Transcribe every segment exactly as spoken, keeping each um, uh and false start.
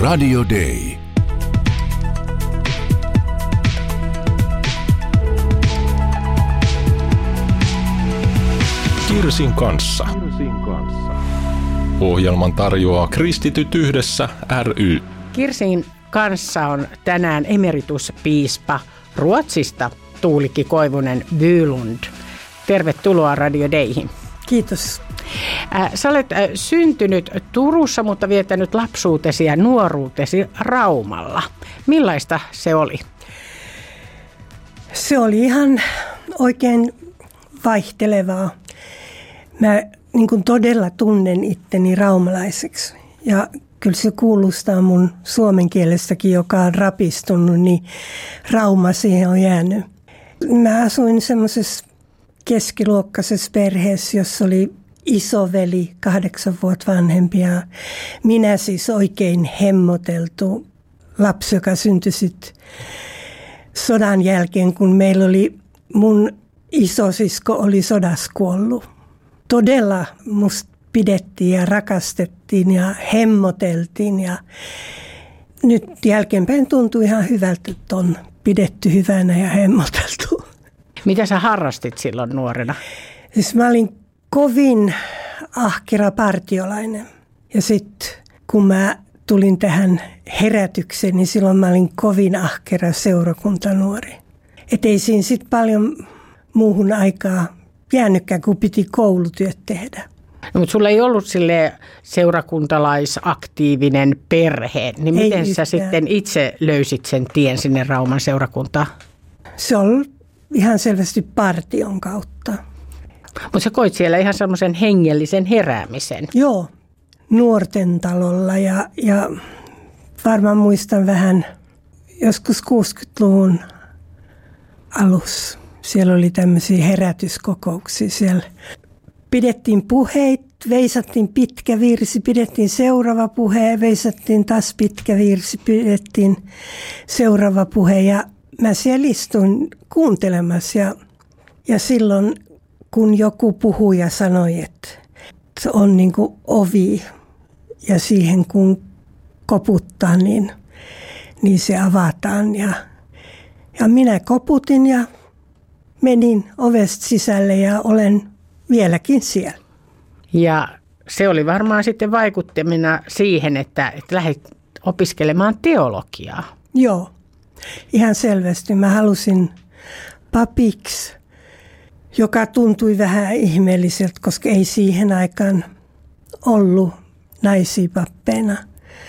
Radio Day. Kirsin kanssa. Ohjelman tarjoaa Kristityt yhdessä ry. Kirsin kanssa on tänään emerituspiispa Ruotsista Tuulikki Koivunen Bylund. Tervetuloa Radio Dayhin. Kiitos. Äh, sä olet äh, syntynyt Turussa, mutta viettänyt lapsuutesi ja nuoruutesi Raumalla. Millaista se oli? Se oli ihan oikein vaihtelevaa. Mä niin kuin todella tunnen itteni raumalaiseksi. Ja kyllä se kuulostaa mun suomen kielestäkin, joka on rapistunut, niin Rauma siihen on jäänyt. Mä asuin semmoisessa keskiluokkaisessa perheessä, jossa oli isoveli, kahdeksan vuotta vanhempi ja minä siis oikein hemmoteltu lapsi, joka syntyi sit sodan jälkeen, kun meillä oli, mun isosisko oli sodassa kuollut. Todella musta pidettiin ja rakastettiin ja hemmoteltiin ja nyt jälkeenpäin tuntui ihan hyvältä, että on pidetty hyvänä ja hemmoteltu. Mitä sä harrastit silloin nuorena? Siis mä olin kovin ahkera partiolainen ja sitten kun mä tulin tähän herätykseen, niin silloin mä olin kovin ahkera seurakuntanuori. Et ei siinä sitten paljon muuhun aikaa jäänytkään, kun piti koulutyöt tehdä. No, mutta sulla ei ollut sille seurakuntalaisaktiivinen perhe, niin ei miten yhtään. Sä sitten itse löysit sen tien sinne Rauman seurakuntaan? Se on ihan selvästi partion kautta. Mutta sä koit siellä ihan semmoisen hengellisen heräämisen. Joo, nuorten talolla ja, ja varmaan muistan vähän joskus kuusikymmentäluvun alussa. Siellä oli tämmöisiä herätyskokouksia. Siellä pidettiin puheit, veisattiin pitkä virsi, pidettiin seuraava puhe, veisattiin taas pitkä virsi, pidettiin seuraava puhe. Ja mä siellä istuin kuuntelemassa ja, ja silloin kun joku puhuja sanoi, että on niin kuin ovi ja siihen kun koputtaa, niin, niin se avataan. Ja, ja minä koputin ja menin ovesta sisälle ja olen vieläkin siellä. Ja se oli varmaan sitten vaikuttamina siihen, että, että lähdit opiskelemaan teologiaa. Joo, ihan selvästi. Mä halusin papiksi, joka tuntui vähän ihmeelliseltä, koska ei siihen aikaan ollut naisia pappeina.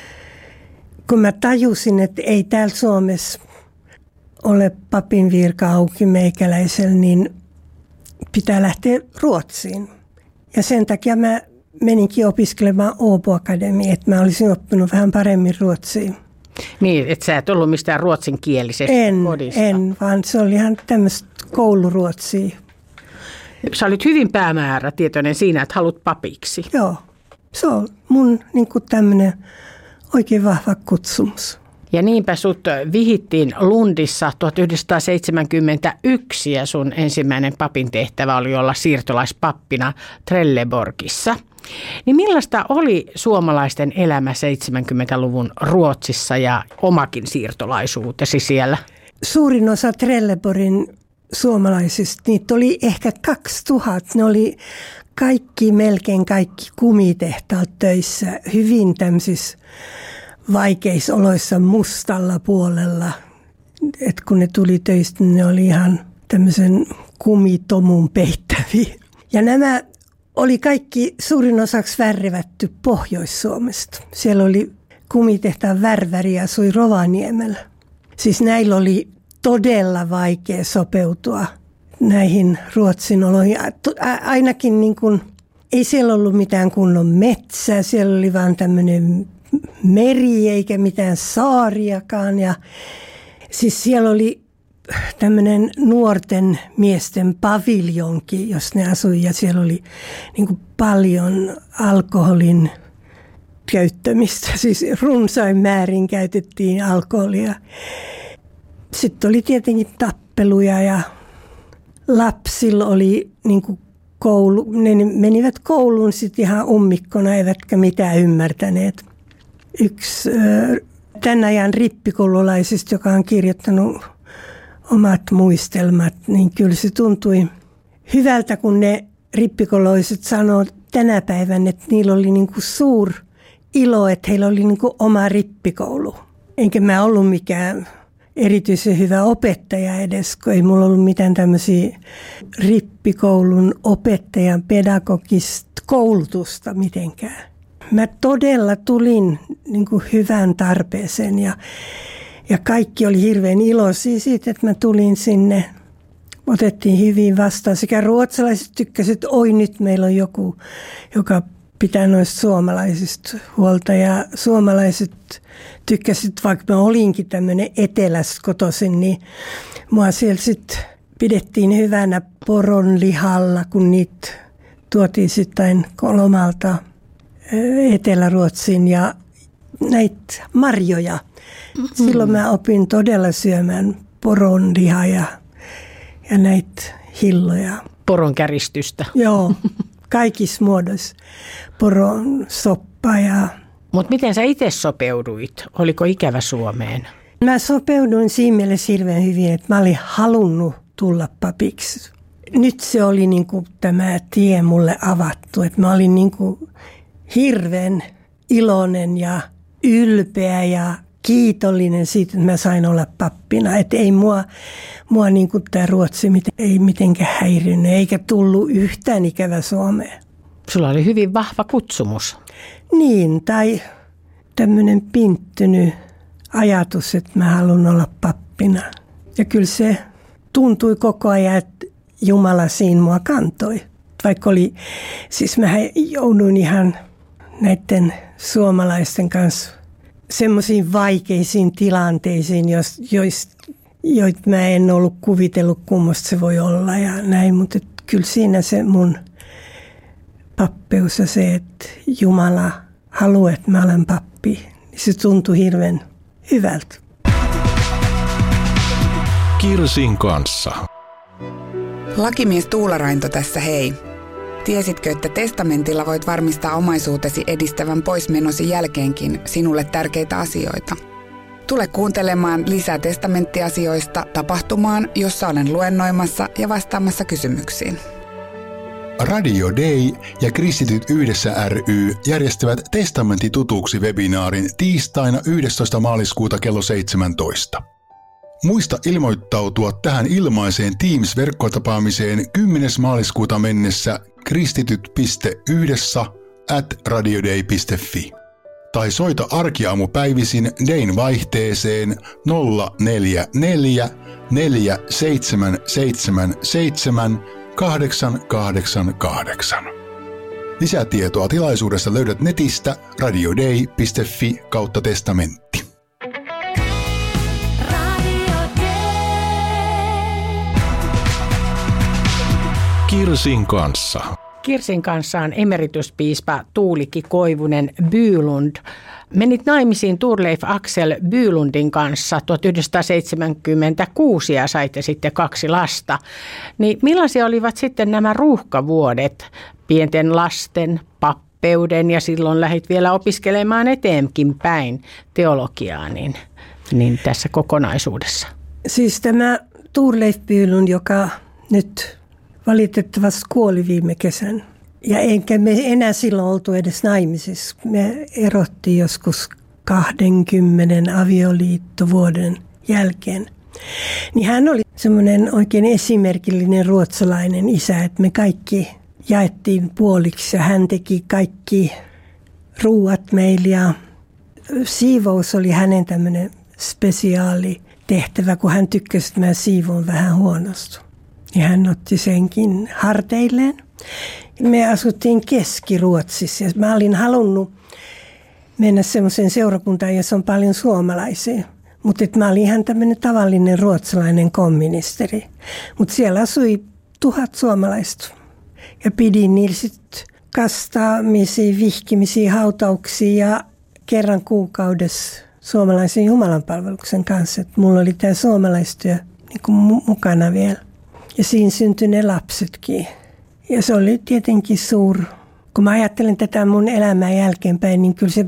Kun mä tajusin, että ei täällä Suomessa ole papin virka auki meikäläisellä, niin pitää lähteä Ruotsiin. Ja sen takia mä meninkin opiskelemaan Åbo Akademiin, että mä olisin oppinut vähän paremmin ruotsia. Niin, että sä et ollut mistään ruotsinkielisestä en, kodista. En, vaan se oli ihan tämmöistä kouluruotsia. Sä olit hyvin päämäärätietoinen siinä, että haluat papiksi. Joo, se on mun niin kuin tämmöinen oikein vahva kutsumus. Ja niinpä sut vihittiin Lundissa tuhatyhdeksänsataaseitsemänkymmentäyksi ja sun ensimmäinen papin tehtävä oli olla siirtolaispappina Trelleborgissa. Niin millaista oli suomalaisten elämä seitsemänkymmentäluvun Ruotsissa ja omakin siirtolaisuutesi siellä? Suurin osa Trelleborgin suomalaisista, niitä oli ehkä kaksituhatta. Ne oli kaikki, melkein kaikki kumitehtaat töissä, hyvin tämmöisissä vaikeissa oloissa mustalla puolella. Et kun ne tuli töistä, niin ne oli ihan tämmöisen kumitomun peittäviä. Ja nämä oli kaikki suurin osaksi värvätty Pohjois-Suomesta. Siellä oli kumitehtaan värväri asui Rovaniemellä. Siis näillä oli todella vaikea sopeutua näihin Ruotsin oloihin. Ainakin niin kuin, ei siellä ollut mitään kunnon metsää, siellä oli vaan tämmöinen meri eikä mitään saariakaan. Ja siis siellä oli tämmöinen nuorten miesten paviljonki, jos ne asui, ja siellä oli niin kuin paljon alkoholin käyttämistä. Siis runsain määrin käytettiin alkoholia. Sitten oli tietenkin tappeluja ja lapsilla oli niin kuin koulu, ne menivät kouluun sitten ihan ummikkona, eivätkä mitään ymmärtäneet. yksi tämän ajan rippikoululaisista, joka on kirjoittanut omat muistelmat, niin kyllä se tuntui hyvältä, kun ne rippikoululaiset sanoo tänä päivänä, että niillä oli niin kuin suur ilo, että heillä oli niin kuin oma rippikoulu. Enkä mä ollut mikään erityisen hyvä opettaja edes, kun ei mulla ollut mitään tämmöisiä rippikoulun opettajan pedagogista koulutusta mitenkään. Mä todella tulin niin kuin hyvään tarpeeseen ja, ja kaikki oli hirveän iloisia siitä, että mä tulin sinne. Otettiin hyvin vastaan. Sekä ruotsalaiset tykkäsivät, että oi nyt meillä on joku, joka pitää noista suomalaisista huolta. Ja suomalaiset tykkäsivät, vaikka mä olinkin tämmöinen etelästä kotoisin, niin mua siellä sitten pidettiin hyvänä poronlihalla, kun niitä tuotiin sitten lomalta Etelä-Ruotsiin ja näitä marjoja. Mm-hmm. Silloin mä opin todella syömään poronlihaa ja, ja näitä hilloja. Poron käristystä. Joo, kaikissa muodoissa. Poron soppa ja... Mutta miten sä itse sopeuduit? Oliko ikävä Suomeen? Mä sopeuduin siinä mielessä hirveän hyvin, että mä olin halunnut tulla papiksi. Nyt se oli niinku tämä tie mulle avattu, että mä olin niinku hirveän iloinen ja ylpeä ja kiitollinen siitä, että mä sain olla pappina. Että ei mua, mua niinku tämä Ruotsi ei mitenkään häirinyt eikä tullut yhtään ikävä Suomeen. Sulla oli hyvin vahva kutsumus. Niin, tai tämmöinen pinttynyt ajatus, että mä haluan olla pappina. Ja kyllä se tuntui koko ajan, että Jumala siinä mua kantoi. Vaikka oli, siis mä jouduin ihan näiden suomalaisten kanssa semmoisiin vaikeisiin tilanteisiin, joita mä en ollut kuvitellut, kummosta se voi olla ja näin. Mutta kyllä siinä se mun pappeus ja se, että Jumala haluaa, että mä olen pappi, niin se tuntui hirveän hyvältä. Kirsin kanssa. Lakimies Tuula Rainto tässä hei. Tiesitkö, että testamentilla voit varmistaa omaisuutesi edistävän poismenosi jälkeenkin sinulle tärkeitä asioita? Tule kuuntelemaan lisää testamenttiasioista tapahtumaan, jossa olen luennoimassa ja vastaamassa kysymyksiin. Radio Day ja Kristityt yhdessä ry järjestävät Testamentti tutuksi -webinaarin tiistaina yhdestoista maaliskuuta kello seitsemäntoista. Muista ilmoittautua tähän ilmaiseen Teams-verkkotapaamiseen kymmenes maaliskuuta mennessä kristityt piste yhdessä at radioday piste fi tai soita arkiaamupäivisin Dayn vaihteeseen nolla neljä neljä neljä seitsemän seitsemän seitsemän kahdeksan kahdeksan kahdeksan. Lisätietoa tilaisuudesta löydät netistä radioday piste fi kautta testamentti. Kirsin kanssa. Kirsin kanssa on emerituspiispa Tuulikki Koivunen Bylund. Menit naimisiin Turleif Axel Bylundin kanssa tuhatyhdeksänsataaseitsemänkymmentäkuusi ja saitte sitten kaksi lasta. Niin millaisia olivat sitten nämä ruuhkavuodet pienten lasten, pappeuden ja silloin lähdit vielä opiskelemaan eteenkin päin teologiaa niin, niin tässä kokonaisuudessa? Siis tämä Turleif Bylund, joka nyt valitettavasti kuoli viime kesän. Ja enkä me enää silloin oltu edes naimisissa. Me erottiin joskus kahdenkymmenen avioliittovuoden jälkeen. Niin hän oli semmoinen oikein esimerkillinen ruotsalainen isä, että me kaikki jaettiin puoliksi ja hän teki kaikki ruuat meille. Ja siivous oli hänen tämmöinen spesiaali tehtävä, kun hän tykkäsi, että mä siivoon vähän huonosti. Ja hän otti senkin harteilleen. Me asuttiin Keski-Ruotsissa ja mä olin halunnut mennä semmoiseen seurakuntaan, jossa on paljon suomalaisia. Mutta mä olin ihan tämmöinen tavallinen ruotsalainen komministeri. Mutta siellä asui tuhat suomalaista. Ja pidin niillä sitten kastaamisia, vihkimisiä, hautauksia ja kerran kuukaudessa suomalaisen jumalanpalveluksen kanssa. Et mulla oli tämä suomalaistyö niin kuin mukana vielä. Ja siinä syntyi ne lapsetkin. Ja se oli tietenkin suur. Kun mä ajattelen tätä mun elämää jälkeenpäin, niin kyllä se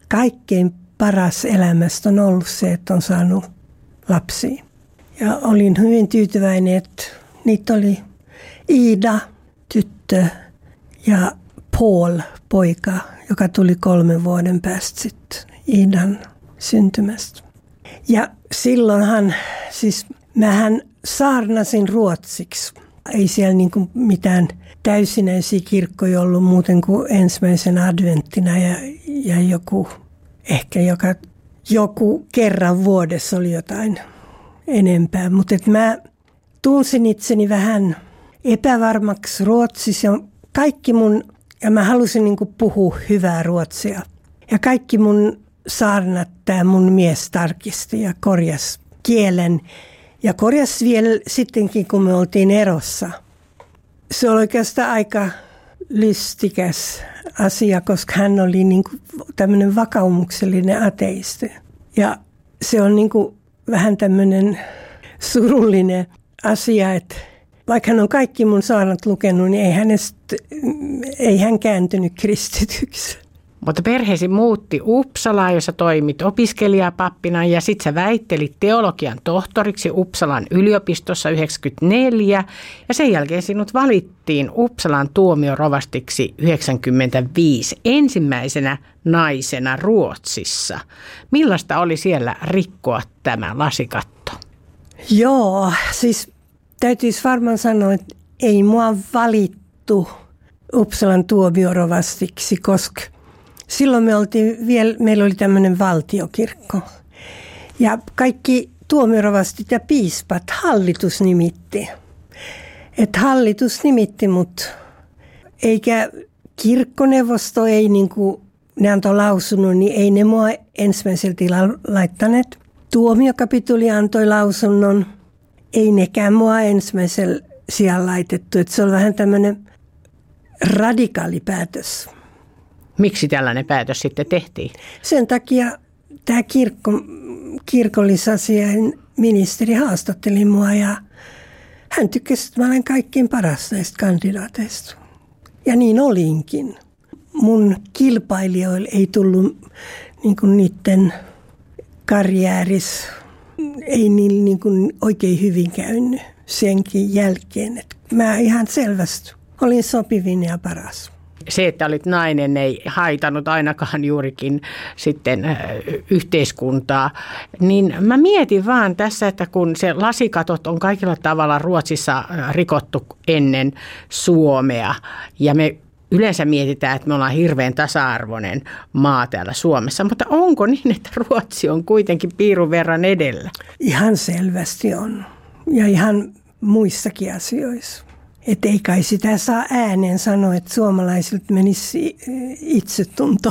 kaikkein paras elämästä on ollut se, että on saanut lapsia. Ja olin hyvin tyytyväinen, että niitä oli Iida, tyttö, ja Paul, poika, joka tuli kolmen vuoden päästä sitten Iidan syntymästä. Ja silloinhan, siis mähän saarnasin ruotsiksi. Ei siellä niinku mitään täysinäisiä kirkkoja ollut muuten kuin ensimmäisen adventtina ja, ja joku, ehkä joka, joku kerran vuodessa oli jotain enempää. Mutta mä tunsin itseni vähän epävarmaksi ruotsissa ja kaikki mun, ja mä halusin niinku puhua hyvää ruotsia. Ja kaikki mun saarnat tämä mun mies tarkisti ja korjasi kielen. Ja korjasi vielä sittenkin, kun me oltiin erossa. Se oli oikeastaan aika lystikäs asia, koska hän oli niin kuin tämmöinen vakaumuksellinen ateisti. Ja se on niin kuin vähän tämmöinen surullinen asia, että vaikka hän on kaikki mun saarnat lukenut, niin ei, hänestä, ei hän kääntynyt kristityksi. Mutta perheesi muutti Uppsalaan, jossa toimit opiskelijapappina ja sitten sä väittelit teologian tohtoriksi Uppsalan yliopistossa yhdeksänkymmentäneljä ja sen jälkeen sinut valittiin Uppsalan tuomiorovastiksi yhdeksänkymmentäviisi ensimmäisenä naisena Ruotsissa. Millaista oli siellä rikkoa tämä lasikatto? Joo, siis täytyisi varmaan sanoa, että ei mua valittu Uppsalan tuomiorovastiksi, koska silloin me oltiin vielä, meillä oli tämmöinen valtiokirkko ja kaikki tuomiorovastit ja piispat hallitus nimitti. Että hallitus nimitti mut, eikä kirkkoneuvosto, ei niin kuin ne antoi lausunnon, niin ei ne mua ensimmäisellä tilalla laittaneet. Tuomiokapituli antoi lausunnon, ei nekään mua ensimmäisellä sijalla laitettu. Että se on vähän tämmöinen radikaali päätös. Miksi tällainen päätös sitten tehtiin? Sen takia tämä kirkko, kirkollisasiain ministeri haastatteli mua ja hän tykkäsi, että mä olen kaikkein paras näistä kandidaateista. Ja niin olinkin. Mun kilpailijoille ei tullut niin kuin niiden karjääris, ei niin, niin kuin oikein hyvin käynyt senkin jälkeen. Että mä ihan selvästi olin sopivin ja paras. Se, että olit nainen, ei haitanut ainakaan juurikin sitten yhteiskuntaa. Niin mä mietin vaan tässä, että kun se lasikatot on kaikilla tavalla Ruotsissa rikottu ennen Suomea ja me yleensä mietitään, että me ollaan hirveän tasa-arvoinen maa täällä Suomessa, mutta onko niin, että Ruotsi on kuitenkin piirun verran edellä? Ihan selvästi on ja ihan muissakin asioissa. Että ei kai sitä saa ääneen sanoa, että suomalaisilta menisi itsetunto.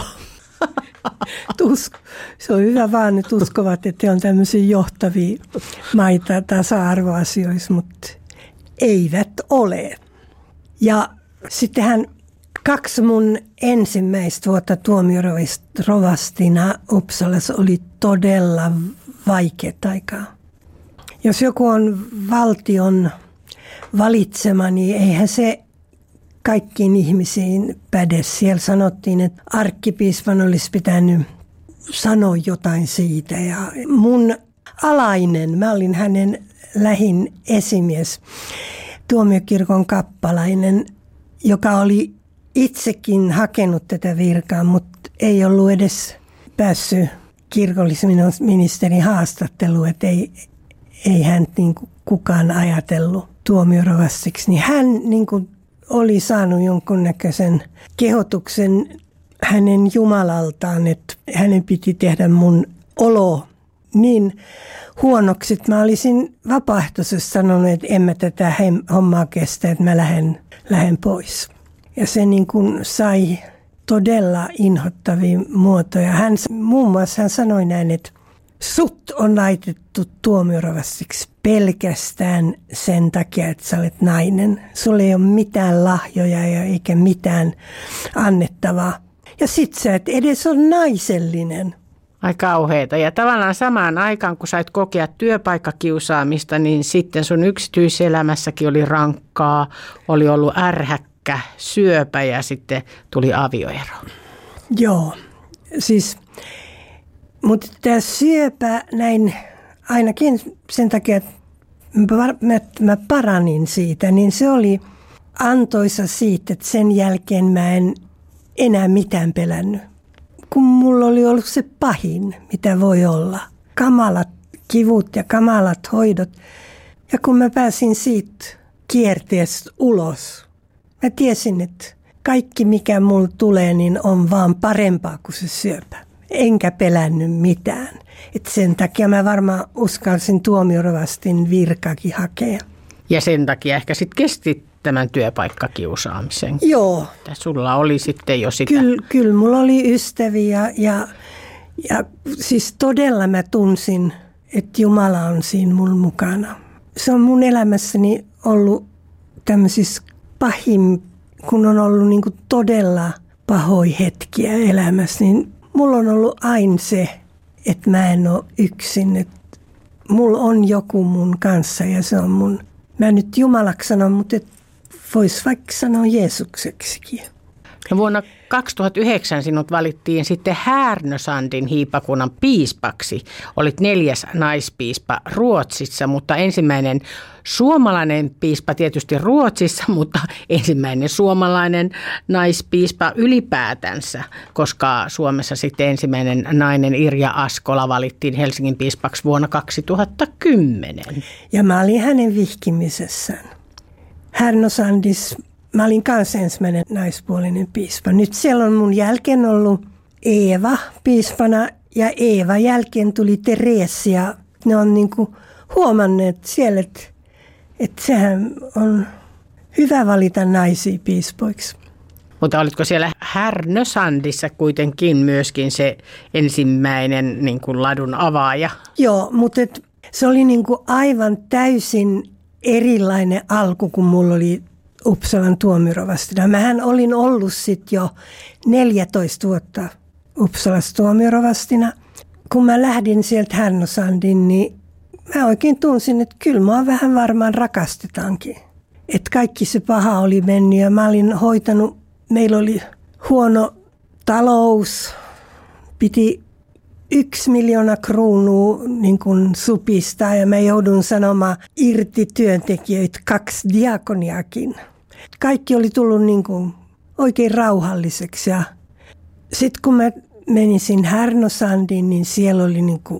Se on hyvä vaan, että uskovat, että he on tämmöisiä johtavia maita tasa-arvoasioissa, mutta eivät ole. Ja sittenhän kaksi mun ensimmäistä vuotta tuomiorovastina Uppsalassa oli todella vaikeaa aikaa. Jos joku on valtion valitsema, niin eihän se kaikkiin ihmisiin päde. Siellä sanottiin, että arkkipiispan olisi pitänyt sanoa jotain siitä. Ja mun alainen, mä olin hänen lähin esimies, tuomiokirkon kappalainen, joka oli itsekin hakenut tätä virkaa, mutta ei ollut edes päässyt kirkollisministerin haastatteluun, että ei, ei hän niin kuin kukaan ajatellut tuomiorovastiksi, niin hän niin kuin oli saanut jonkunnäköisen kehotuksen hänen Jumalaltaan, että hänen piti tehdä mun olo niin huonoksi, että mä olisin vapaaehtoisesti sanonut, että en mä tätä hommaa kestä, että mä lähden, lähden pois. Ja se niin kuin sai todella inhottavia muotoja. Hän, muun muassa hän sanoi näin, että sut on laitettu tuomiorovastiksi pelkästään sen takia, että sä olet nainen. Sulla ei ole mitään lahjoja ja eikä mitään annettavaa. Ja sit sä et edes ole naisellinen. Ai kauheeta. Ja tavallaan samaan aikaan, kun sait kokea työpaikkakiusaamista, niin sitten sun yksityiselämässäkin oli rankkaa, oli ollut ärhäkkä, syöpä ja sitten tuli avioero. Joo. Siis, mutta tämä syöpä näin ainakin sen takia, että mä, mä paranin siitä, niin se oli antoisa siitä, että sen jälkeen mä en enää mitään pelännyt. Kun mulla oli ollut se pahin, mitä voi olla. Kamalat kivut ja kamalat hoidot. Ja kun mä pääsin siitä kierteestä ulos, mä tiesin, että kaikki mikä mulla tulee, niin on vaan parempaa kuin se syöpä. Enkä pelännyt mitään. Et sen takia mä varmaan uskalsin tuomiorovastin virkakin hakea. Ja sen takia ehkä sitten kestit tämän työpaikkakiusaamisen. Joo. Sulla oli sitten jo sitä. Kyllä, kyllä mulla oli ystäviä ja, ja siis todella mä tunsin, että Jumala on siinä mun mukana. Se on mun elämässäni ollut tämmöisissä pahin, kun on ollut niin kuin todella pahoja hetkiä elämässä, niin mulla on ollut aina se, että mä en ole yksin, että mulla on joku mun kanssa ja se on mun, mä nyt Jumalaksi sanon, mutta vois vaikka sanoa Jeesukseksikin. Ja vuonna kaksituhattayhdeksän sinut valittiin sitten Härnösandin hiippakunnan piispaksi. Olit neljäs naispiispa Ruotsissa, mutta ensimmäinen suomalainen piispa tietysti Ruotsissa, mutta ensimmäinen suomalainen naispiispa ylipäätänsä, koska Suomessa sitten ensimmäinen nainen Irja Askola valittiin Helsingin piispaksi vuonna kaksituhattakymmenen. Ja mä olin hänen vihkimisessään. Härnösandissa mä olin kanssa ensimmäinen naispuolinen piispa. Nyt siellä on mun jälkeen ollut Eeva piispana ja Eeva jälkeen tuli Teresia. Ne on niinku huomanneet siellä, että, että sehän on hyvä valita naisia piispoiksi. Mutta olitko siellä Härnösandissa kuitenkin myöskin se ensimmäinen niin kuin ladun avaaja? Joo, mutta et, se oli niinku aivan täysin erilainen alku, kun mulla oli Uppsalan tuomiorovastina. Mähän olin ollut sitten jo neljätoista vuotta Uppsalassa tuomiorovastina. Kun mä lähdin sieltä Härnösandin, niin mä oikein tunsin, että kyllä mua vähän varmaan rakastetaankin. Että kaikki se paha oli mennyt ja mä olin hoitanut, meillä oli huono talous, piti yksi miljoona kruunua niin kuin supistaa ja mä joudun sanomaan irti työntekijöitä, kaksi diakoniakin. Kaikki oli tullut niin kuin oikein rauhalliseksi ja sitten kun mä menisin Härnösandiin, niin siellä oli niin kuin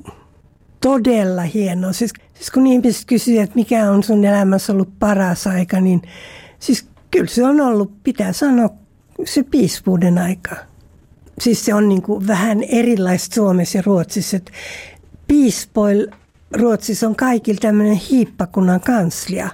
todella hienoa. Siis, siis kun ihmiset kysyivät, että mikä on sun elämässä ollut paras aika, niin siis kyllä se on ollut, pitää sanoa, se piispuuden aika. Siis se on niin kuin vähän erilaista Suomessa ja Ruotsissa. Että piispoilla Ruotsissa on kaikilla tämmöinen hiippakunnan kanslia.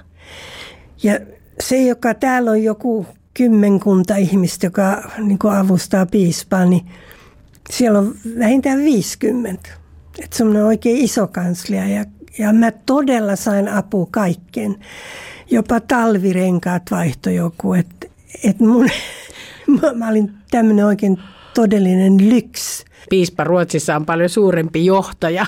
Ja se, joka täällä on joku kymmenkunta ihmistä, joka niin kuin avustaa piispaa, niin siellä on vähintään viisikymmentä. Että semmoinen oikein iso kanslia. Ja, ja mä todella sain apua kaikkeen. Jopa talvirenkaat vaihtoi joku. Että et mun, mä olin tämmöinen oikein todellinen lyks. Piispa Ruotsissa on paljon suurempi johtaja.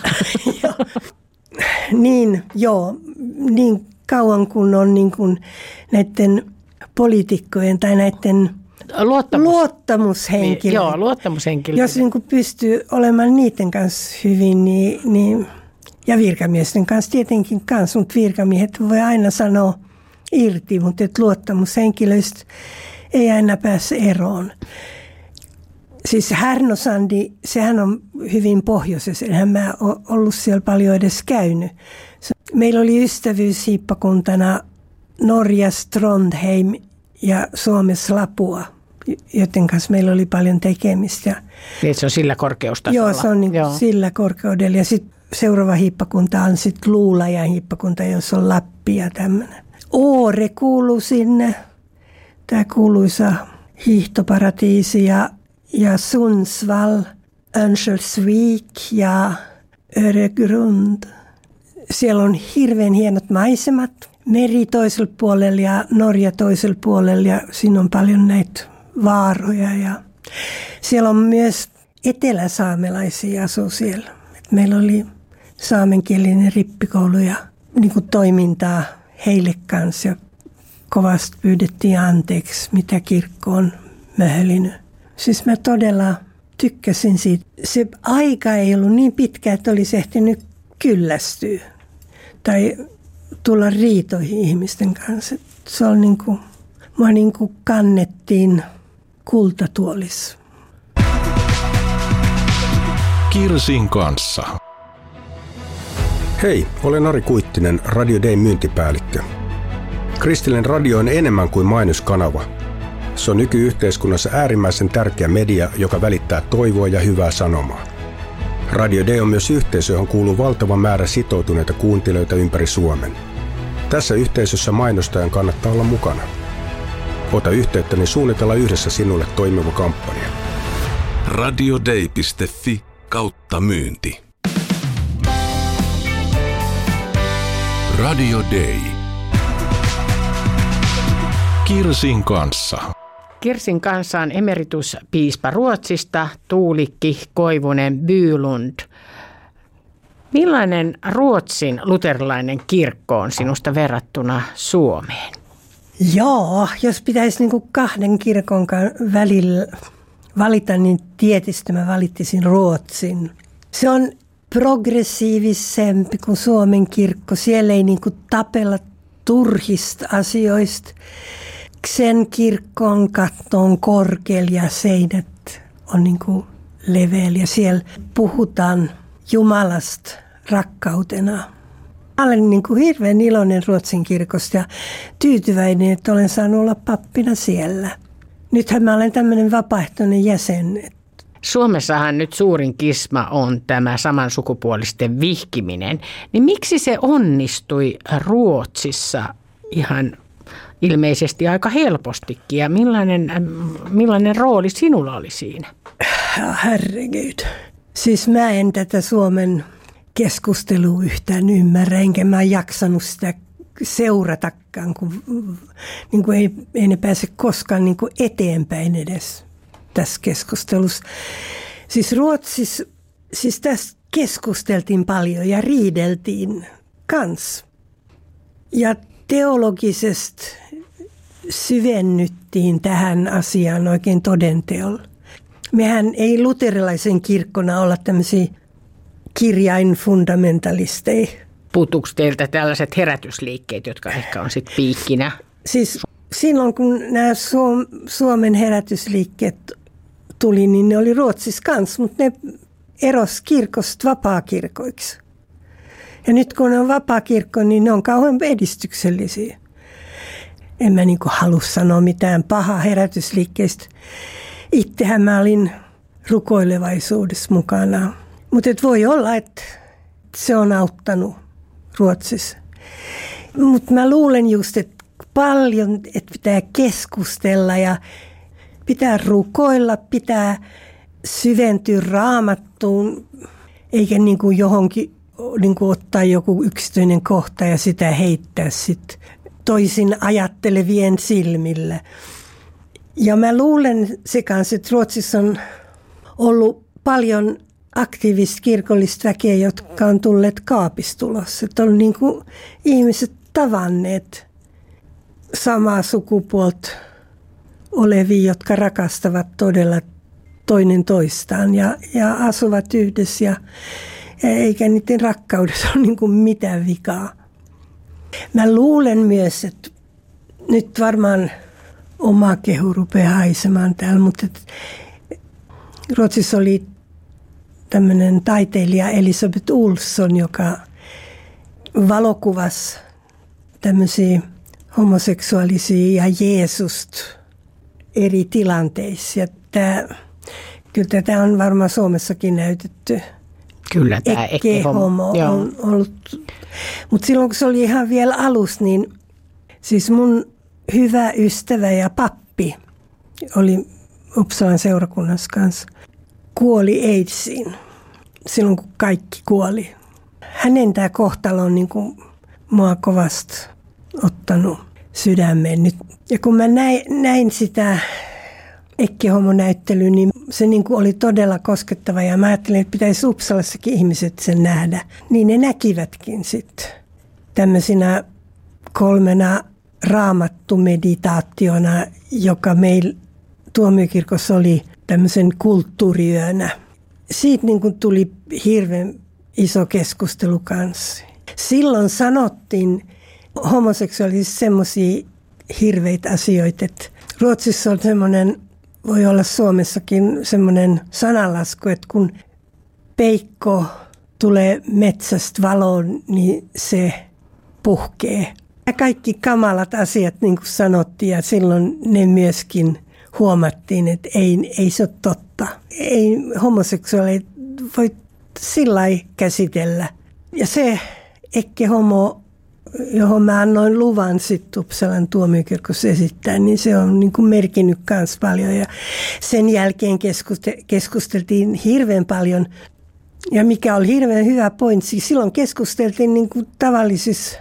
Niin, joo. Niin kauan kun on niin kuin näiden poliitikkojen tai näiden Luottamus. luottamushenkilöitä. Joo, luottamushenkilöitä. Jos niin kuin pystyy olemaan niiden kanssa hyvin, niin, niin, ja virkamiesten kanssa tietenkin kanssa, mutta virkamiehet voi aina sanoa irti, mutta et luottamushenkilöistä ei aina pääse eroon. Siis Härnösandi, sehän on hyvin pohjoisessa, enhän mä ole ollut siellä paljon edes käynyt. Meillä oli ystävyyshiippakuntana Norjassa Trondheim ja Suomessa Lapua, joten kanssa meillä oli paljon tekemistä. Niin, se on sillä korkeustasolla. Joo, se on niin kuin sillä korkeudella. Ja sitten seuraava hiippakunta on sitten Luulajan hiippakunta, jossa on Lappi ja tämmöinen. Åre kuuluu sinne, tämä kuuluisa hiihtoparatiisi ja Ja Sundsvall, Örnsköldsvik ja Öregrund. Siellä on hirveän hienot maisemat. Meri toisella puolella ja Norja toisella puolella ja siinä on paljon näitä vaaroja. Ja siellä on myös eteläsaamelaisia asuu siellä. Meillä oli saamenkielinen rippikoulu ja niin kuin toimintaa heille kanssa. Ja kovasti pyydettiin anteeksi, mitä kirkko on möhölinyt. Siis mä todella tykkäsin siitä. Se aika ei ollut niin pitkä, että olisi ehtinyt kyllästyä tai tulla riitoihin ihmisten kanssa. Se oli niin kuin, mua niin kuin kannettiin kultatuolissa. Kirsin kanssa. Hei, olen Ari Kuittinen, Radio Dayn myyntipäällikkö. Kristillinen radio on enemmän kuin mainoskanava. Se on nykyyhteiskunnassa äärimmäisen tärkeä media, joka välittää toivoa ja hyvää sanomaa. Radio Day on myös yhteisö, johon kuuluu valtava määrä sitoutuneita kuuntelijoita ympäri Suomen. Tässä yhteisössä mainostajan kannattaa olla mukana. Ota yhteyttä, niin suunnitella yhdessä sinulle toimiva kampanja. radioday piste fi kautta myynti. Radio Day. Kirsin kanssa. Kirsin kanssa on emerituspiispa Ruotsista Tuulikki Koivunen Bylund. Millainen Ruotsin luterilainen kirkko on sinusta verrattuna Suomeen? Joo, jos pitäisi niin kuin kahden kirkon välillä valita, niin tietysti mä valittisin Ruotsin. Se on progressiivisempi kuin Suomen kirkko. Siellä ei niin kuin tapella turhista asioista. Sen kirkon katto on korkealla ja seinät on niin kuin leveällä ja siellä puhutaan Jumalasta rakkautena. Olen niin kuin hirveän iloinen Ruotsin kirkosta ja tyytyväinen, että olen saanut olla pappina siellä. Nythän mä olen tämmöinen vapaaehtoinen jäsen. Suomessahan nyt suurin kisma on tämä samansukupuolisten vihkiminen. Niin miksi se onnistui Ruotsissa ihan ilmeisesti aika helpostikin? Ja millainen, millainen rooli sinulla oli siinä? Herregud. Siis mä en tätä Suomen keskustelua yhtään ymmärrä, enkä mä jaksanut sitä seuratakaan, kun niin kuin ei, ei ne pääse koskaan niin kuin eteenpäin edes tässä keskustelussa. Siis Ruotsissa, siis tässä keskusteltiin paljon ja riideltiin kans. Ja teologisesti syvennyttiin tähän asiaan oikein todenteolla. Mehän ei luterilaisen kirkkona olla tämmöisiä kirjainfundamentalisteja. Puuttuuko teiltä tällaiset herätysliikkeet, jotka ehkä on sitten piikkinä? Siis silloin kun nämä Suomen herätysliikkeet tuli, niin ne oli Ruotsissa kanssa, mutta ne erosi kirkosta vapaakirkoiksi. Ja nyt kun ne on vapaakirkko, niin ne on kauhean edistyksellisiä. En mä niin kuin halua sanoa mitään pahaa herätysliikkeistä. Itsehän mä olin rukoilevaisuudessa mukana. Mutta voi olla, että se on auttanut Ruotsissa. Mutta mä luulen just, että paljon, että pitää keskustella ja pitää rukoilla, pitää syventyä Raamattuun, eikä niin kuin johonkin niin kuin ottaa joku yksityinen kohta ja sitä heittää sit toisin ajattelevien silmillä. Ja mä luulen se kanssa, että Ruotsissa on ollut paljon aktiivista kirkollista väkeä, jotka on tulleet kaapistulossa. Että on niin kuin ihmiset tavanneet samaa sukupuolta olevia, jotka rakastavat todella toinen toistaan ja, ja asuvat yhdessä ja, ja eikä niiden rakkaudessa ole niin kuin mitään vikaa. Mä luulen myös, että nyt varmaan oma kehu rupeaa haisemaan täällä, mutta Ruotsissa oli tämmöinen taiteilija Elisabeth Olsson, joka valokuvasi tämmöisiä homoseksuaalisia ja Jeesusta eri tilanteissa. Ja tämä, kyllä tämä on varmaan Suomessakin näytetty. Kyllä tämä Ekkehomo on ollut. Mutta silloin kun se oli ihan vielä alussa, niin siis mun hyvä ystävä ja pappi oli Uppsalan seurakunnassa kanssa. Kuoli AIDSiin silloin, kun kaikki kuoli. Hänen tämä kohtalo on niin kuin mua kovasti ottanut sydämeen nyt. Ja kun mä näin, näin sitä Ekkehomo-näyttelyä, niin se niin kuin oli todella koskettava. Ja mä ajattelin, että pitäisi Uppsalassakin ihmiset sen nähdä. Niin ne näkivätkin sitten tämmöisinä kolmena raamattumeditaationa, joka meillä tuomiokirkossa oli tämmöisen kulttuuriyönä. Siitä niin kuin tuli hirveän iso keskustelu kanssa. Silloin sanottiin homoseksuaalisissa semmoisia hirveitä asioita, että Ruotsissa on semmoinen, voi olla Suomessakin semmoinen sananlasku, että kun peikko tulee metsästä valoon, niin se puhkee. Ja kaikki kamalat asiat, niin kuin sanottiin, ja silloin ne myöskin huomattiin, että ei, ei se ole totta. Ei homoseksuaaleja voi sillä lailla käsitellä. Ja se Ekke Homo, johon mä annoin luvan sitten Uppsalan tuomiokirkossa esittää, niin se on niin kuin merkinnyt myös paljon. Ja sen jälkeen keskusteltiin hirveän paljon. Ja mikä oli hirveän hyvä pointsi, silloin keskusteltiin niin kuin tavallisissa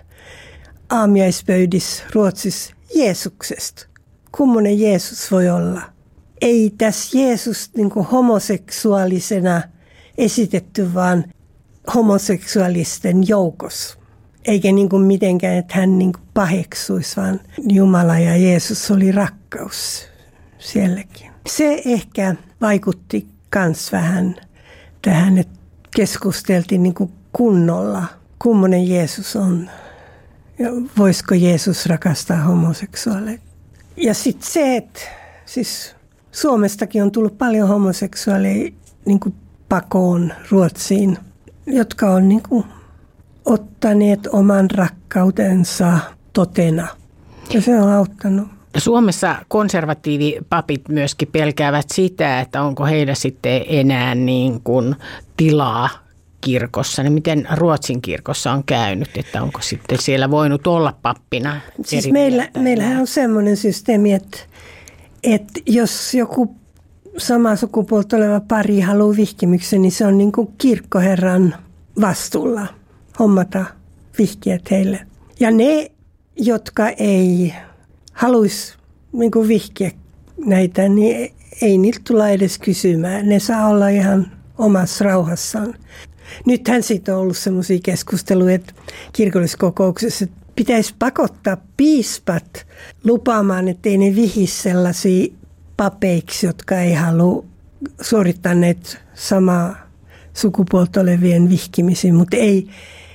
aamiaispöydissä Ruotsissa Jeesuksesta. Kummonen Jeesus voi olla? Ei tässä Jeesus niin kuin homoseksuaalisena esitetty, vaan homoseksuaalisten joukossa. Eikä niin kuin mitenkään, että hän niin kuin paheksuisi, vaan Jumala ja Jeesus oli rakkaus sielläkin. Se ehkä vaikutti myös vähän tähän, että keskusteltiin niin kuin kunnolla, kummonen Jeesus on ja voisiko Jeesus rakastaa homoseksuaaleita. Ja sitten se, että siis Suomestakin on tullut paljon homoseksuaaleja niin kuin pakoon Ruotsiin, jotka on niin kuin ottaneet oman rakkautensa totena. Ja se on auttanut. Suomessa konservatiivipapit myöskin pelkäävät sitä, että onko heillä sitten enää niin kuin tilaa kirkossa. Niin miten Ruotsin kirkossa on käynyt, että onko sitten siellä voinut olla pappina? Siis meillä, meillähän on semmoinen systeemi, että, että jos joku samaa sukupuolta oleva pari haluaa vihkimyksen, niin se on niin kuin kirkkoherran vastuulla hommata vihkijät heille. Ja ne, jotka ei haluaisi niin kuin vihkiä näitä, niin ei niiltä tulla edes kysymään. Ne saa olla ihan omassa rauhassaan. Nythän siitä on ollut sellaisia keskusteluja, että kirkolliskokouksessa että pitäisi pakottaa piispat lupaamaan, ettei ne vihisi sellaisia papeiksi, jotka ei halua suorittaa näitä samaa sukupuolta olevien vihkimisiä, mutta ei,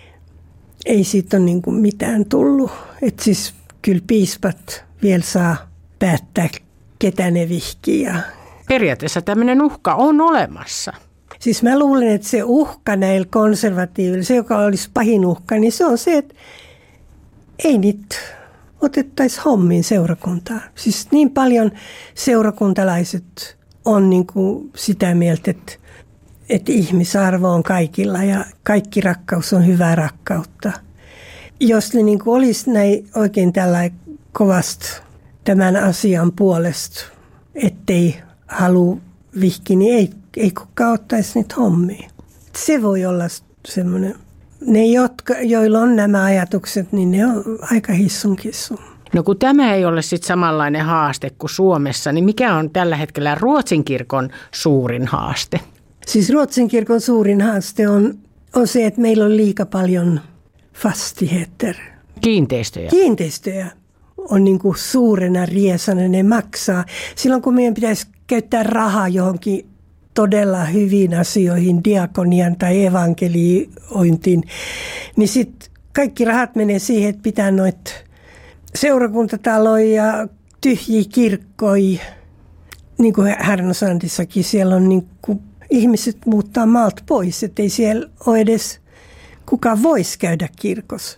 ei siitä ole niin kuin mitään tullut. Että siis kyllä piispat vielä saa päättää, ketä ne vihkii. Periaatteessa tämmöinen uhka on olemassa. Siis mä luulen, että se uhka näillä konservatiivilla, se joka olisi pahin uhka, niin se on se, että ei niitä otettaisi hommiin seurakuntaa. Siis niin paljon seurakuntalaiset on niin kuin sitä mieltä, että, että ihmisarvo on kaikilla ja kaikki rakkaus on hyvää rakkautta. Jos ne niin kuin olisi näin oikein tällainen kovasti tämän asian puolesta, ettei halua vihki, niin ei, ei kukaan ottaisi niitä hommia. Se voi olla semmoinen. Ne, jotka, joilla on nämä ajatukset, niin ne on aika hissun kissun. No kun tämä ei ole sitten samanlainen haaste kuin Suomessa, niin mikä on tällä hetkellä Ruotsin kirkon suurin haaste? Siis Ruotsin kirkon suurin haaste on, on se, että meillä on liika paljon fastigheter. Kiinteistöjä. Kiinteistöjä on niin kuin suurena riesana, ne maksaa. Silloin kun meidän pitäisi käyttää rahaa johonkin todella hyviin asioihin, diakonian tai evankeliointiin, niin sitten kaikki rahat menee siihen, että pitää noita seurakuntataloja ja tyhjiä kirkkoja. Niin kuin Härnösandissakin siellä on niin kuin ihmiset muuttaa maalta pois, ettei siellä ole edes kukaan voisi käydä kirkossa.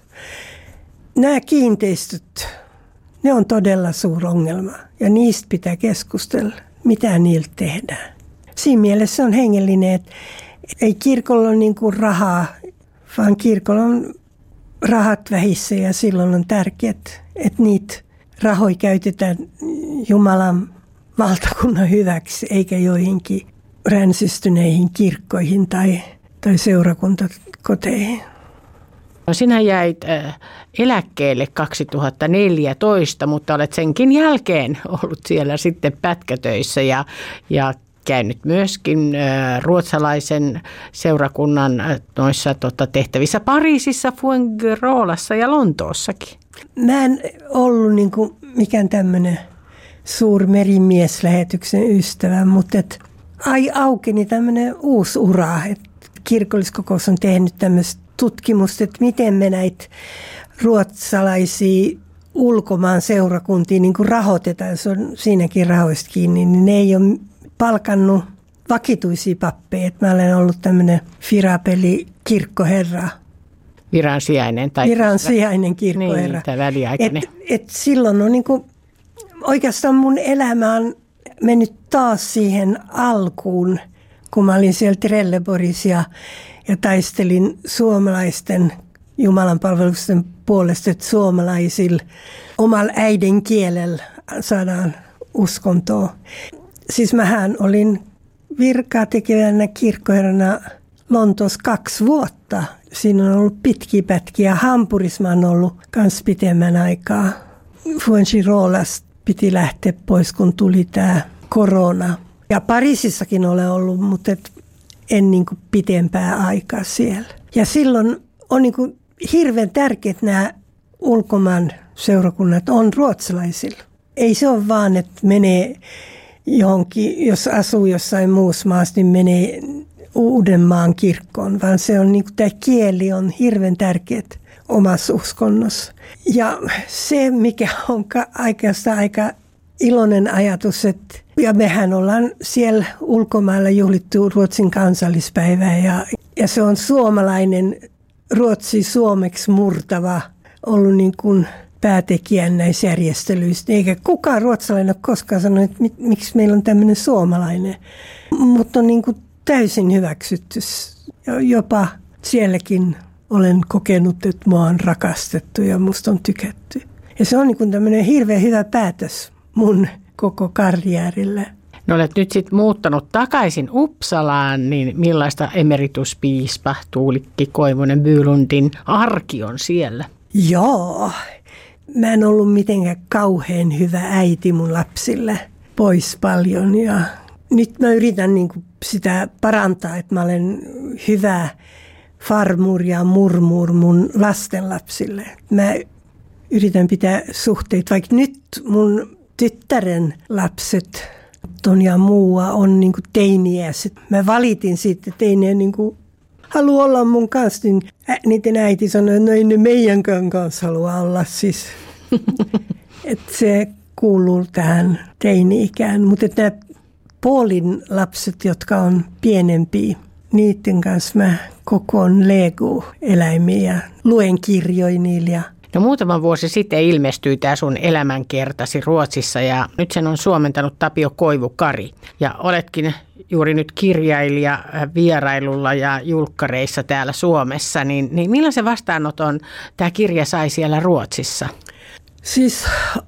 Nämä kiinteistöt, ne on todella suuri ongelma ja niistä pitää keskustella, mitä niiltä tehdään. Siinä mielessä on hengellinen, että ei kirkolla ole niin kuin rahaa, vaan kirkolla on rahat vähissä ja silloin on tärkeää, että niitä rahoja käytetään Jumalan valtakunnan hyväksi, eikä joihinkin ränsistyneihin kirkkoihin tai, tai seurakuntakoteihin. No sinä jäit äh, eläkkeelle kaksituhattaneljätoista, mutta olet senkin jälkeen ollut siellä sitten pätkätöissä ja, ja käynyt myöskin äh, ruotsalaisen seurakunnan äh, noissa tota, tehtävissä Pariisissa, Fuengiroolassa ja Lontoossakin. Mä en ollut niin kuin mikään tämmöinen suurmerimieslähetyksen ystävä, mutta et, ai aukeni tämmöinen uusi ura, että kirkolliskokous on tehnyt tämmöistä tutkimusta, että miten me näitä ruotsalaisia ulkomaan seurakuntia niin kuin rahoitetaan, se on siinäkin rahoista kiinni, niin ne ei ole palkannut vakituisia pappeja. Että mä olen ollut tämmöinen firapeli kirkkoherra. Viran sijainen. Tai Viran sijainen kirkkoherra. Niin, tai väliaikainen. Et, et silloin on niin kuin, oikeastaan mun elämä on mennyt taas siihen alkuun, kun mä olin siellä Trelleborgissa ja, ja taistelin suomalaisten Jumalan palveluksen puolesta, että suomalaisilla omalla äidinkielellä saadaan uskontoa. Siis mähän olin virkaa tekevänä kirkkoherrana Lontoossa kaksi vuotta. Siinä on ollut pitkiä pätkiä. Hampurissa mä oon ollut kans pitemmän aikaa. Fuengirolas piti lähteä pois, kun tuli tää korona. Ja Pariisissakin olen ollut, mutta et en niin kuin pitempää aikaa siellä. Ja silloin on niin kuin hirveän tärkeää, että nämä ulkomaan seurakunnat on ruotsalaisilla. Ei se ole vaan, että menee johonkin, jos asuu jossain muussa maassa, niin menee Uudenmaan kirkkoon, vaan se on niin kuin, tämä kieli on hirveän tärkeää omassa uskonnossa. Ja se, mikä on oikeastaan aika iloinen ajatus, että ja mehän ollaan siellä ulkomailla juhlittu Ruotsin kansallispäivää ja, ja se on suomalainen, ruotsi suomeksi murtava ollut niin kuin päätekijän näissä järjestelyissä. Eikä kukaan ruotsalainen ole koskaan sanonut, että miksi meillä on tämmöinen suomalainen, mutta on niin kuin täysin hyväksytty. Jopa sielläkin olen kokenut, että mua on rakastettu ja musta on tykätty. Ja se on niin kuin tämmöinen hirveän hyvä päätös mun koko karjäärille. No olet nyt sitten muuttanut takaisin Uppsalaan, niin millaista emerituspiispa Tuulikki Koivunen Bylundin arki on siellä? Joo, mä en ollut mitenkään kauhean hyvä äiti mun lapsille, pois paljon ja nyt mä yritän niin kuin sitä parantaa, että mä olen hyvä farmur ja murmur mun lastenlapsille. Mä yritän pitää suhteet, vaikka nyt mun tyttären lapset ja muua on niin kuin teiniä. Mä valitin siitä teiniä niin kuin haluaa olla mun kanssa, niin ä, niiden äiti sanoi, että no ei ne meidänkään kanssa halua olla siis. Että se kuuluu tähän teini-ikään, mutta nämä Paulin lapset, jotka on pienempiä, niiden kanssa mä kokoon Lego-eläimiä ja luen kirjoja niille. Ja no muutama vuosi sitten ilmestyi tämä sun elämänkertasi Ruotsissa ja nyt sen on suomentanut Tapio Koivu-Kari. Ja oletkin juuri nyt kirjailija vierailulla ja julkkareissa täällä Suomessa, niin, niin millaisen vastaanoton tämä kirja sai siellä Ruotsissa? Siis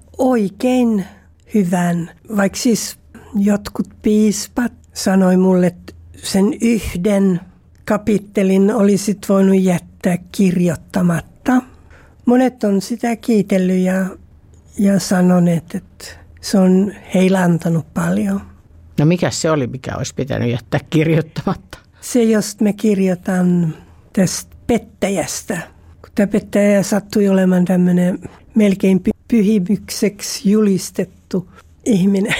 oikein hyvän, vaikka siis jotkut piispat sanoi mulle, että sen yhden kapittelin olisit voinut jättää kirjoittamatta. Monet on sitä kiitellyt ja, ja sanoneet, että se on heillä antanut paljon. No mikä se oli, mikä olisi pitänyt jättää kirjoittamatta? Se, jos me kirjoitan tästä pettäjästä. Kun tämä pettäjä sattui olemaan tämmöinen melkein pyhimykseksi julistettu ihminen.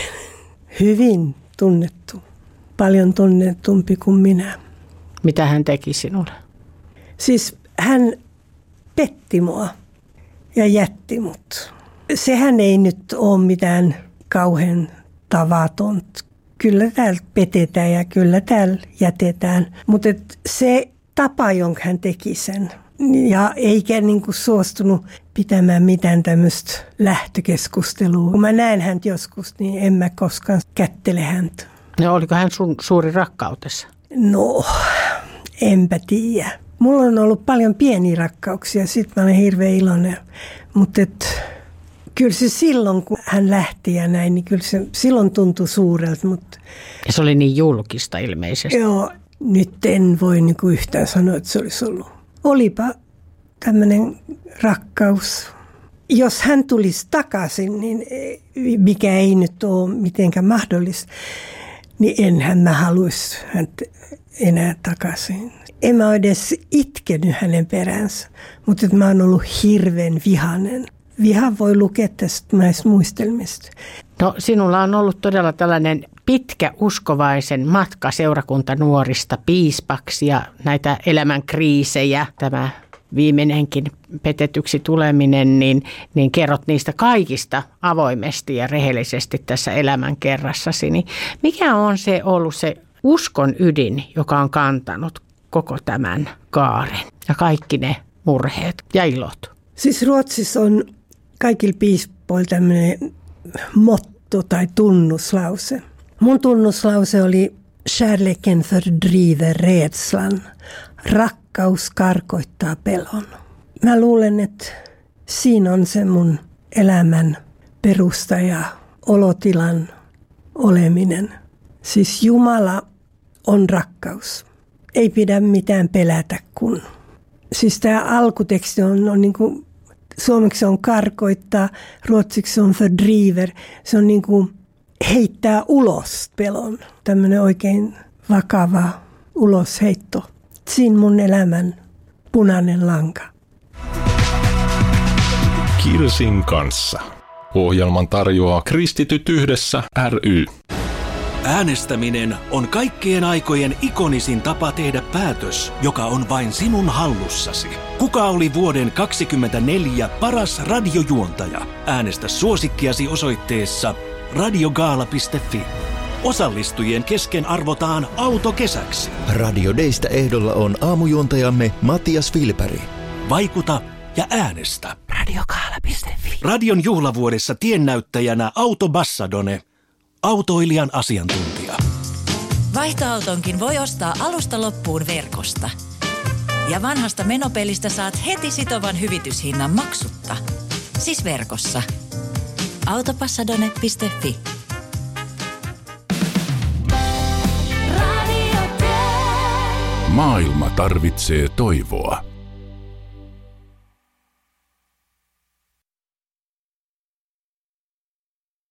Hyvin tunnettu. Paljon tunnetumpi kuin minä. Mitä hän teki sinulle? Siis hän petti mua ja jätti mut. Sehän ei nyt ole mitään kauhean tavatonta. Kyllä täällä petetään ja kyllä täällä jätetään. Mutta se tapa, jonka hän teki sen, ja eikä niinku suostunut pitämään mitään tämmöistä lähtökeskustelua. Kun mä näen häntä joskus, niin en mä koskaan kättele häntä. No oliko hän sun suuri rakkautessa? No, enpä tiedä. Mulla on ollut paljon pieniä rakkauksia, sit mä olen hirveän iloinen. Mutta kyllä se silloin, kun hän lähti ja näin, niin kyllä se silloin tuntui suurelta. Mutta ja se oli niin julkista ilmeisesti. Joo, nyt en voi niinku yhtään sanoa, että se olisi ollut. Olipa tämmöinen rakkaus. Jos hän tulisi takaisin, niin mikä ei nyt ole mitenkään mahdollista, niin enhän mä haluaisi häntä enää takaisin. En mä edes itkenyt hänen peränsä, mutta mä oon ollut hirveän vihainen. Viha voi lukea tästä näistä muistelmista. No sinulla on ollut todella tällainen pitkä uskovaisen matka seurakuntanuorista piispaksi ja näitä elämän kriisejä, tämä viimeinenkin petetyksi tuleminen, niin, niin kerrot niistä kaikista avoimesti ja rehellisesti tässä elämän kerrassasi. Niin mikä on se ollut se uskon ydin, joka on kantanut koko tämän kaaren ja kaikki ne murheet ja ilot? Siis Ruotsissa on kaikilla piispoilla tämmöinen motto tai tunnuslause. Mun tunnuslause oli Kärleken fördriver rädslan. Rakkaus karkoittaa pelon. Mä luulen, että siinä on se mun elämän perusta ja olotilan oleminen. Siis Jumala on rakkaus. Ei pidä mitään pelätä, kun... Siis tämä alkuteksti on, on niin kuin, suomeksi on karkoittaa, ruotsiksi on fördriver. Se on niin kuin heittää ulos pelon. Tämmöinen oikein vakava ulosheitto. Siinä mun elämän punainen lanka. Kirsin kanssa. Ohjelman tarjoaa Kristityt yhdessä ry. Äänestäminen on kaikkien aikojen ikonisin tapa tehdä päätös, joka on vain sinun hallussasi. Kuka oli vuoden kaksikymmentäneljä paras radiojuontaja? Äänestä suosikkiasi osoitteessa radiogaala piste fi. Osallistujien kesken arvotaan auto kesäksi. Radio Daystä ehdolla on aamujuontajamme Matias Vilpäri. Vaikuta ja äänestä. radiogaala piste fi. Radion juhlavuodessa tiennäyttäjänä Auto Bassadone, autoilijan asiantuntija. Vaihtoautonkin voi ostaa alusta loppuun verkosta. Ja vanhasta menopelistä saat heti sitovan hyvityshinnan maksutta. Siis verkossa. autopassadone piste fi. Maailma tarvitsee toivoa.